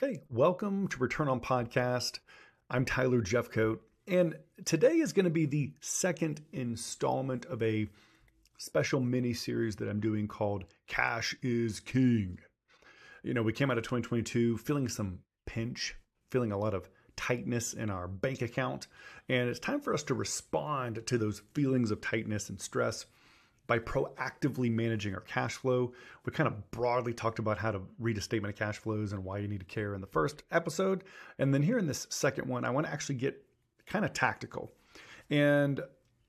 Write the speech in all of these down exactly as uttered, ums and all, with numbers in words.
Hey, welcome to Return on Podcast. I'm Tyler Jeffcoat, and today is going to be the second installment of a special mini series that I'm doing called Cash is King. You know, we came out of twenty twenty-two feeling some pinch, feeling a lot of tightness in our bank account, and it's time for us to respond to those feelings of tightness and stress by proactively managing our cash flow. We kind of broadly talked about how to read a statement of cash flows and why you need to care in the first episode. And then here in this second one, I want to actually get kind of tactical. And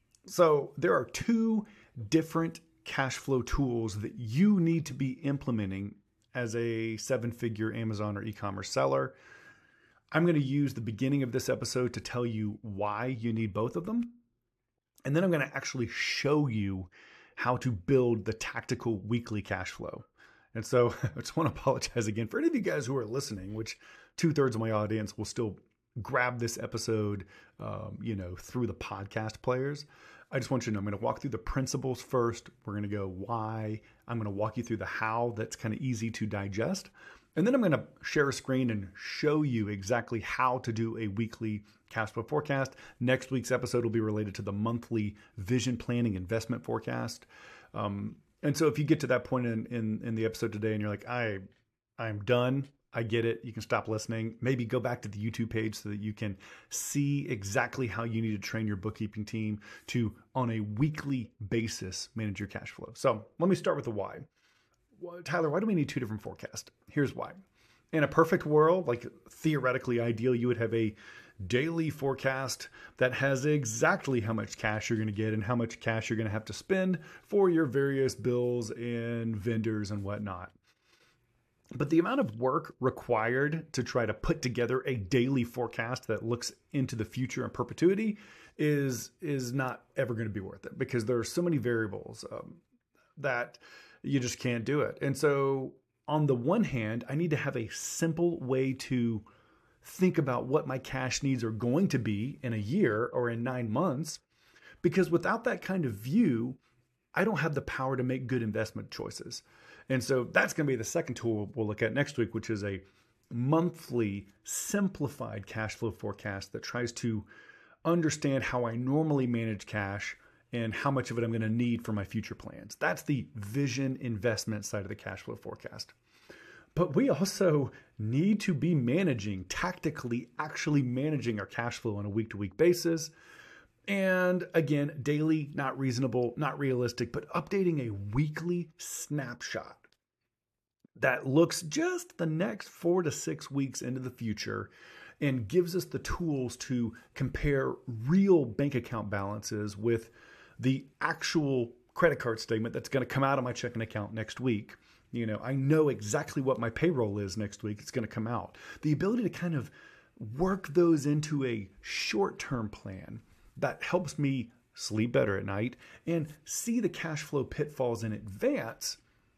so there are two different cash flow tools that you need to be implementing as a seven-figure Amazon or e-commerce seller. I'm going to use the beginning of this episode to tell you why you need both of them. And then I'm going to actually show you how to build the tactical weekly cash flow. And so I just want to apologize again for any of you guys who are listening, which two thirds of my audience will still grab this episode, um, you know, through the podcast players. I just want you to know, I'm going to walk through the principles first. We're going to go why. I'm going to walk you through the how. That's kind of easy to digest. And then I'm going to share a screen and show you exactly how to do a weekly cash flow forecast. Next week's episode will be related to the monthly vision planning investment forecast. Um, and so if you get to that point in, in, in the episode today and you're like, I, I'm done, I get it, you can stop listening. Maybe go back to the YouTube page so that you can see exactly how you need to train your bookkeeping team to, on a weekly basis, manage your cash flow. So let me start with the why. Tyler, why do we need two different forecasts? Here's why. In a perfect world, like theoretically ideal, you would have a daily forecast that has exactly how much cash you're going to get and how much cash you're going to have to spend for your various bills and vendors and whatnot. But the amount of work required to try to put together a daily forecast that looks into the future in perpetuity is, is not ever going to be worth it, because there are so many variables um, that you just can't do it. And so on the one hand, I need to have a simple way to think about what my cash needs are going to be in a year or in nine months, because without that kind of view, I don't have the power to make good investment choices. And so that's going to be the second tool we'll look at next week, which is a monthly simplified cash flow forecast that tries to understand how I normally manage cash and how much of it I'm going to need for my future plans. That's the vision investment side of the cash flow forecast. But we also need to be managing, tactically, actually managing our cash flow on a week-to-week basis. And again, daily, not reasonable, not realistic, but updating a weekly snapshot that looks just the next four to six weeks into the future and gives us the tools to compare real bank account balances with the actual credit card statement that's going to come out of my checking account next week. You know, I know exactly what my payroll is next week. It's going to come out. The ability to kind of work those into a short-term plan that helps me sleep better at night and see the cash flow pitfalls in advance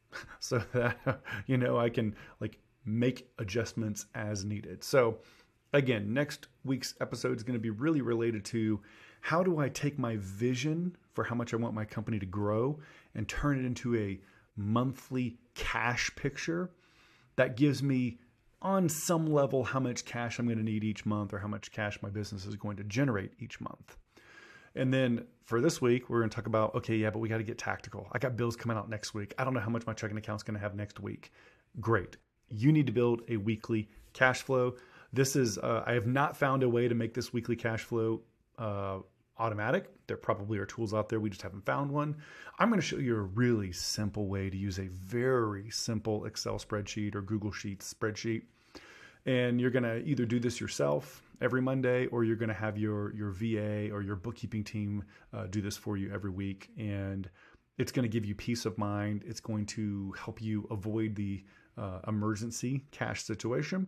so that, you know, I can like make adjustments as needed. So again, next week's episode is going to be really related to how do I take my vision for how much I want my company to grow and turn it into a monthly cash picture that gives me on some level how much cash I'm going to need each month or how much cash my business is going to generate each month. And then for this week, we're going to talk about, okay, yeah, but we got to get tactical. I got bills coming out next week. I don't know how much my checking account's going to have next week. Great. You need to build a weekly cash flow. This is, uh, I have not found a way to make this weekly cash flow uh, automatic. There probably are tools out there. We just haven't found one. I'm going to show you a really simple way to use a very simple Excel spreadsheet or Google Sheets spreadsheet. And you're going to either do this yourself every Monday, or you're going to have your, your V A or your bookkeeping team uh, do this for you every week. And it's going to give you peace of mind. It's going to help you avoid the uh, emergency cash situation.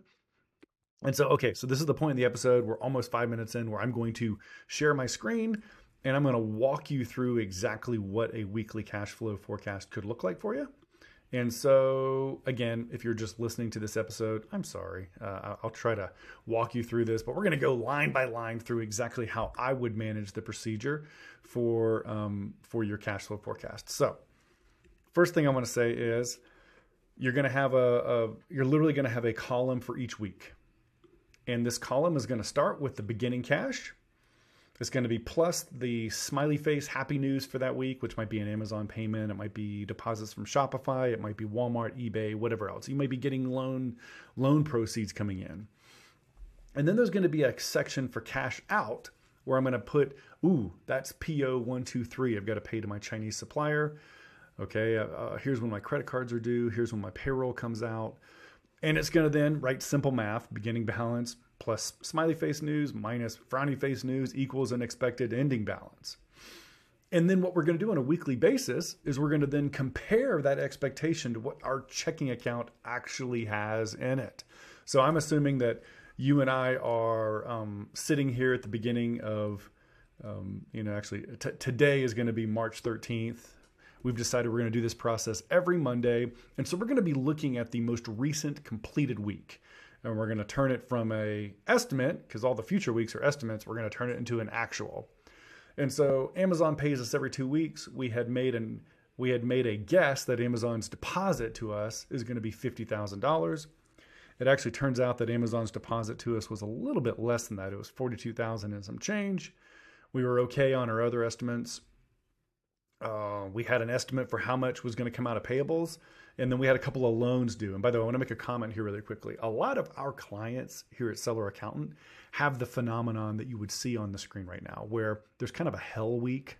And so, okay, so this is the point in the episode. We're almost five minutes in where I'm going to share my screen and I'm going to walk you through exactly what a weekly cash flow forecast could look like for you. And so again, if you're just listening to this episode, I'm sorry. Uh, I'll try to walk you through this, but we're going to go line by line through exactly how I would manage the procedure for, um, for your cash flow forecast. So first thing I want to say is you're going to have a, a you're literally going to have a column for each week. And this column is going to start with the beginning cash. It's going to be plus the smiley face happy news for that week, which might be an Amazon payment. It might be deposits from Shopify. It might be Walmart, eBay, whatever else. You may be getting loan loan proceeds coming in. And then there's going to be a section for cash out where I'm going to put, ooh, that's P O one two three. I've got to pay to my Chinese supplier. Okay, uh, here's when my credit cards are due. Here's when my payroll comes out. And it's going to then write simple math, beginning balance plus smiley face news minus frowny face news equals an expected ending balance. And then what we're going to do on a weekly basis is we're going to then compare that expectation to what our checking account actually has in it. So I'm assuming that you and I are um, sitting here at the beginning of, um, you know, actually t- today is going to be March thirteenth. We've decided we're going to do this process every Monday. And so we're going to be looking at the most recent completed week. And we're going to turn it from a estimate, because all the future weeks are estimates, we're going to turn it into an actual. And so Amazon pays us every two weeks. We had made an we had made a guess that Amazon's deposit to us is going to be fifty thousand dollars. It actually turns out that Amazon's deposit to us was a little bit less than that. It was forty-two thousand dollars and some change. We were okay on our other estimates. Uh, we had an estimate for how much was going to come out of payables. And then we had a couple of loans due. And by the way, I want to make a comment here really quickly. A lot of our clients here at Seller Accountant have the phenomenon that you would see on the screen right now, where there's kind of a hell week.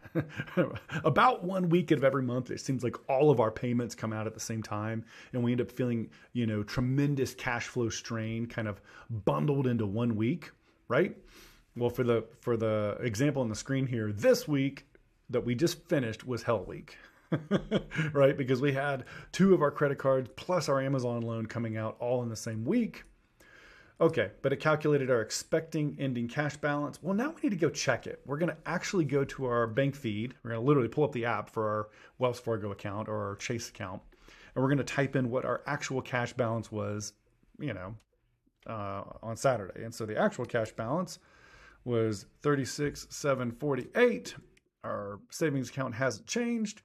About one week of every month, it seems like all of our payments come out at the same time. And we end up feeling, you know, tremendous cash flow strain kind of bundled into one week, right? Well, for the, for the example on the screen here, this week that we just finished was hell week. Right? Because we had two of our credit cards plus our Amazon loan coming out all in the same week. Okay, but it calculated our expecting ending cash balance. Well, now we need to go check it. We're going to actually go to our bank feed. We're going to literally pull up the app for our Wells Fargo account or our Chase account. And we're going to type in what our actual cash balance was, you know, uh, on Saturday. And so the actual cash balance was thirty-six thousand seven hundred forty-eight dollars. Our savings account hasn't changed.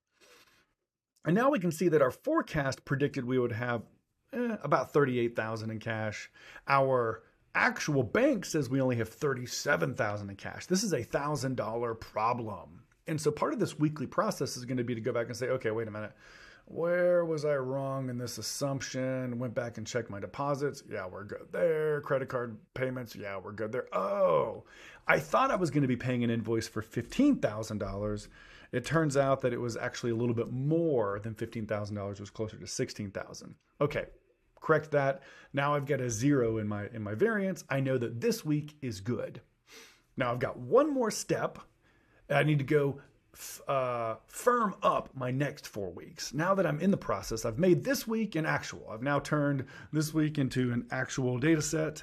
And now we can see that our forecast predicted we would have eh, about thirty-eight thousand dollars in cash. Our actual bank says we only have thirty-seven thousand dollars in cash. This is a one thousand dollars problem. And so part of this weekly process is going to be to go back and say, okay, wait a minute. Where was I wrong in this assumption? Went back and checked my deposits. Yeah, we're good there. Credit card payments. Yeah, we're good there. Oh, I thought I was going to be paying an invoice for fifteen thousand dollars. It turns out that it was actually a little bit more than fifteen thousand dollars. It was closer to sixteen thousand dollars. Okay, correct that. Now I've got a zero in my, in my variance. I know that this week is good. Now I've got one more step. I need to go uh, firm up my next four weeks. Now that I'm in the process, I've made this week an actual. I've now turned this week into an actual data set.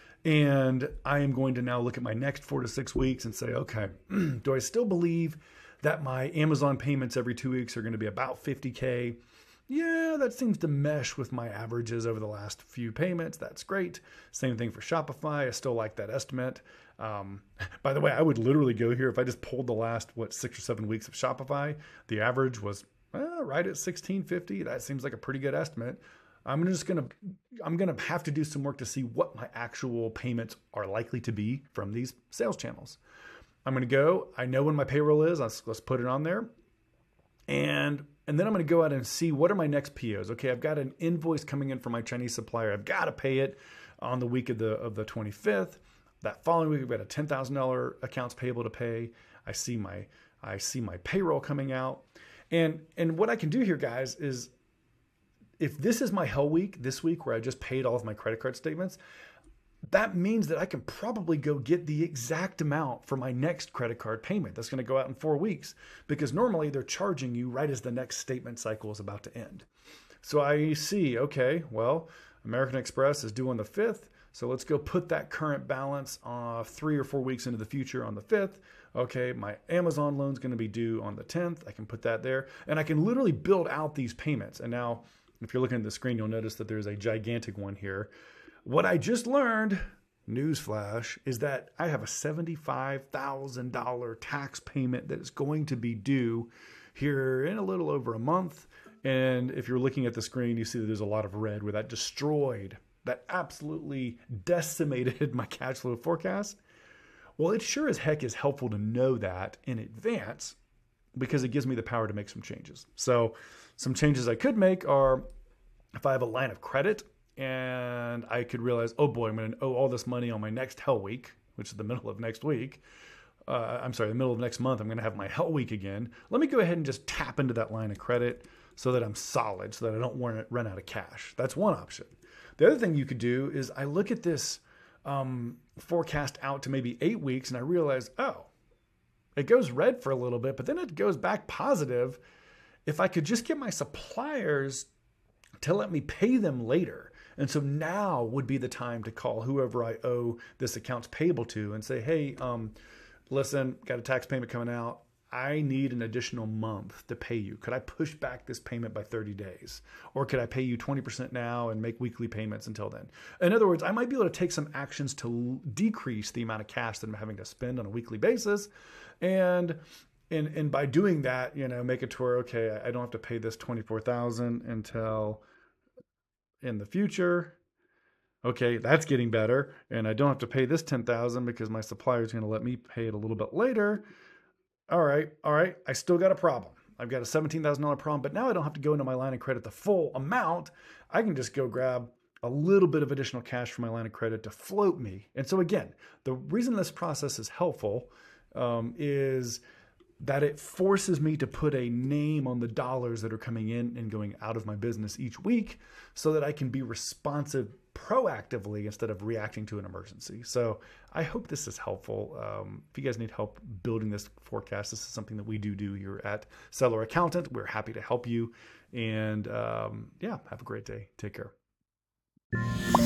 And I am going to now look at my next four to six weeks and say, okay, do I still believe that my Amazon payments every two weeks are going to be about fifty K? Yeah, that seems to mesh with my averages over the last few payments. That's great. Same thing for Shopify. I still like that estimate. Um, by the way, I would literally go here if I just pulled the last, what, six or seven weeks of Shopify. The average was well, right at sixteen fifty. That seems like a pretty good estimate. I'm just going to, I'm going to have to do some work to see what my actual payments are likely to be from these sales channels. I'm going to go, I know when my payroll is, let's, let's put it on there. And, and then I'm going to go out and see what are my next P Os. Okay, I've got an invoice coming in from my Chinese supplier. I've got to pay it on the week of the, of the twenty-fifth. That following week, I've got a ten thousand dollars accounts payable to pay. I see my, I see my payroll coming out. And, and what I can do here, guys, is if this is my hell week, this week where I just paid all of my credit card statements, that means that I can probably go get the exact amount for my next credit card payment. That's going to go out in four weeks because normally they're charging you right as the next statement cycle is about to end. So I see, okay, well, American Express is due on the fifth. So let's go put that current balance uh, three or four weeks into the future on the fifth. Okay, my Amazon loan is going to be due on the tenth. I can put that there. And I can literally build out these payments. And now, if you're looking at the screen, you'll notice that there's a gigantic one here. What I just learned, newsflash, is that I have a seventy-five thousand dollars tax payment that is going to be due here in a little over a month. And if you're looking at the screen, you see that there's a lot of red where that destroyed, that absolutely decimated my cash flow forecast. Well, it sure as heck is helpful to know that in advance because it gives me the power to make some changes. So some changes I could make are if I have a line of credit and I could realize, oh boy, I'm going to owe all this money on my next Hell Week, which is the middle of next week. Uh, I'm sorry, the middle of next month, I'm going to have my Hell Week again. Let me go ahead and just tap into that line of credit so that I'm solid, so that I don't run out of cash. That's one option. The other thing you could do is I look at this um, forecast out to maybe eight weeks and I realize, oh, it goes red for a little bit, but then it goes back positive. If I could just get my suppliers to let me pay them later. And so now would be the time to call whoever I owe this accounts payable to and say, hey, um, listen, got a tax payment coming out. I need an additional month to pay you. Could I push back this payment by thirty days? Or could I pay you twenty percent now and make weekly payments until then? In other words, I might be able to take some actions to decrease the amount of cash that I'm having to spend on a weekly basis. And and, and by doing that, you know, make it to where, okay, I don't have to pay this twenty-four thousand dollars until in the future. Okay, that's getting better. And I don't have to pay this ten thousand dollars because my supplier is going to let me pay it a little bit later. All right, all right, I still got a problem. I've got a seventeen thousand dollars problem, but now I don't have to go into my line of credit the full amount. I can just go grab a little bit of additional cash from my line of credit to float me. And so again, the reason this process is helpful um, is that it forces me to put a name on the dollars that are coming in and going out of my business each week so that I can be responsive proactively instead of reacting to an emergency. So I hope this is helpful. Um, if you guys need help building this forecast, this is something that we do do here at Seller Accountant. We're happy to help you. And um, yeah, have a great day. Take care.